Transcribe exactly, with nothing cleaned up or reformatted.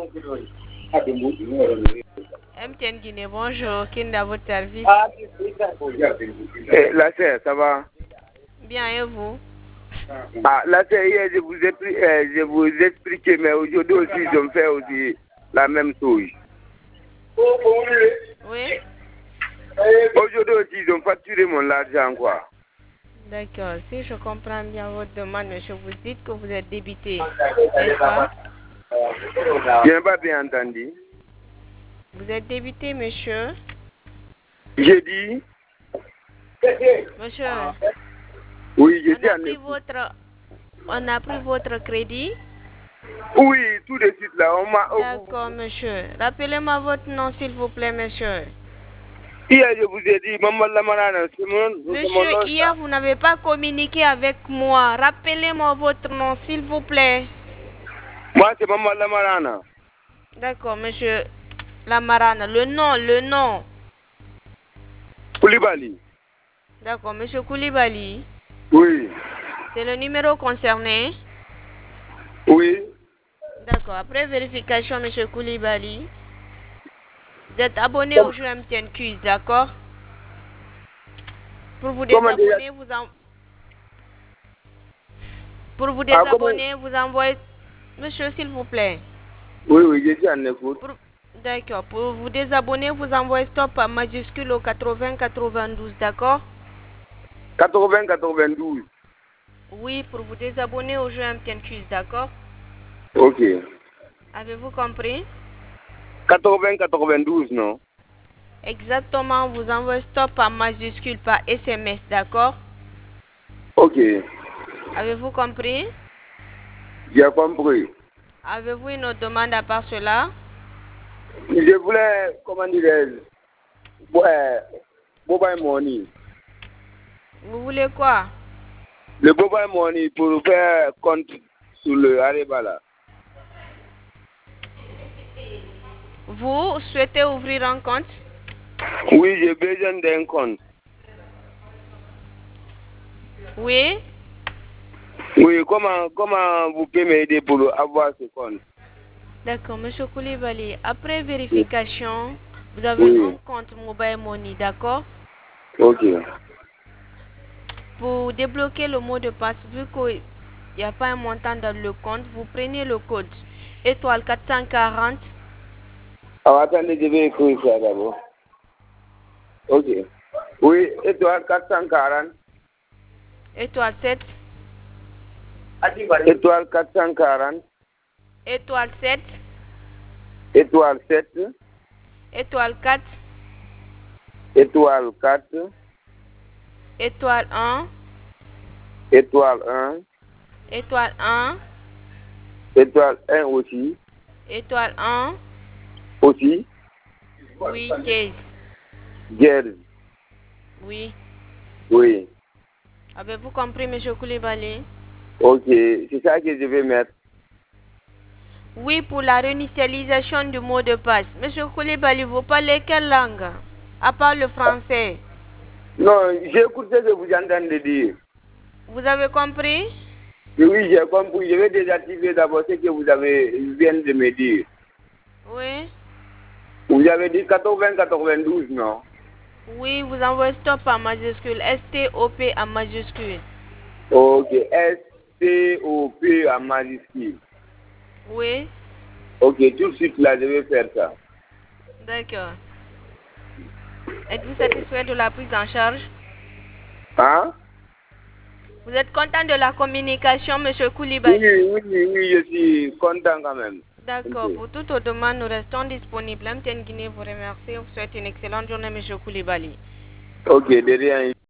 M T N Guinée, bonjour. Qui est à votre service? Eh, la sœur, ça va? Bien, et vous? Ah, la sœur, hier, je vous ai pris, euh, je vous ai expliqué, mais aujourd'hui aussi, ils ont fait aussi la même chose. Oui? Aujourd'hui aussi, ils ont facturé mon argent, quoi. D'accord. Si je comprends bien votre demande, monsieur, vous dites que vous êtes débité, n'est-ce pas? Je n'ai pas bien entendu. Vous êtes débité, monsieur? J'ai dit? Monsieur, Oui, j'ai on dit a en pris écoute. votre, on a pris votre crédit? Oui, tout de suite là, on m'a... D'accord, monsieur. Rappelez-moi votre nom, s'il vous plaît, monsieur. Hier, je vous ai dit, Maman Lamarana, c'est mon, c'est mon Monsieur, nom, hier, ça. vous n'avez pas communiqué avec moi. Rappelez-moi votre nom, s'il vous plaît. Moi, c'est Maman Lamarana. D'accord, monsieur Lamarana. Le nom, le nom. Koulibaly. D'accord, monsieur Koulibaly. Oui. C'est le numéro concerné. Oui. D'accord, après vérification, monsieur Koulibaly, vous êtes abonné au jeu M T N Quiz, d'accord? Pour vous Comment dire? désabonner, vous en... Pour vous Ah, comment? désabonner, vous envoyez... Monsieur, s'il vous plaît. Oui, oui, j'ai dit en écoute. Pour... D'accord, pour vous désabonner, vous envoyez stop à majuscule au quatre-vingts quatre-vingt-douze, d'accord? quatre-vingts quatre-vingt-douze. Oui, pour vous désabonner au jeu M T N Quiz, d'accord? Ok. Avez-vous compris? quatre-vingts quatre-vingt-douze, non? Exactement, vous envoyez stop à majuscule par S M S, d'accord? Ok. Avez-vous compris? J'ai compris. Avez-vous une autre demande à part cela? Je voulais, comment dirais-je, ouais, mobile money. Vous voulez quoi? Le mobile money pour faire compte sur le Ariba là. Vous souhaitez ouvrir un compte? Oui, j'ai besoin d'un compte. Oui? Oui, comment, comment vous pouvez m'aider pour avoir ce compte? D'accord, monsieur Koulibaly. Après Oui. vérification, vous avez Oui. un compte mobile money, d'accord? Ok. Pour débloquer le mot de passe, vu qu'il n'y a pas un montant dans le compte, vous prenez le code étoile quatre cent quarante. Alors, attendez, je vais écrire ça d'abord. Ok. Oui, étoile quatre cent quarante. Étoile sept. Étoile quatre cent quarante. Étoile sept. Étoile sept. Étoile quatre. Étoile quatre. Étoile un. Étoile un. Étoile un. Étoile un aussi. Étoile un. Aussi. Oui, dièse. Dièse. Oui. Oui. Avez-vous compris, monsieur Koulibaly? Ok, c'est ça que je vais mettre. Oui, pour la réinitialisation du mot de passe. Monsieur Koulibaly, vous parlez quelle langue? À part le français. Non, j'écoute ce que vous entendez dire. Vous avez compris? Oui, j'ai compris. Je vais désactiver d'abord ce que vous avez vient de me dire. Oui. Vous avez dit quatre-vingts quatre-vingt-douze, non? Oui, vous envoyez stop en majuscule. S T O P en majuscule. Ok, S T O P en majuscule. Oui. Ok, tout de suite là, je vais faire ça. D'accord. Êtes-vous satisfait de la prise en charge? Hein? Vous êtes content de la communication, monsieur Oui, Koulibaly? oui, oui, je suis content quand même. D'accord. Pour toutes vos demandes, nous restons disponibles. M T N Guinée vous remercie. Vous souhaite une excellente journée, monsieur Koulibaly. Ok, de rien.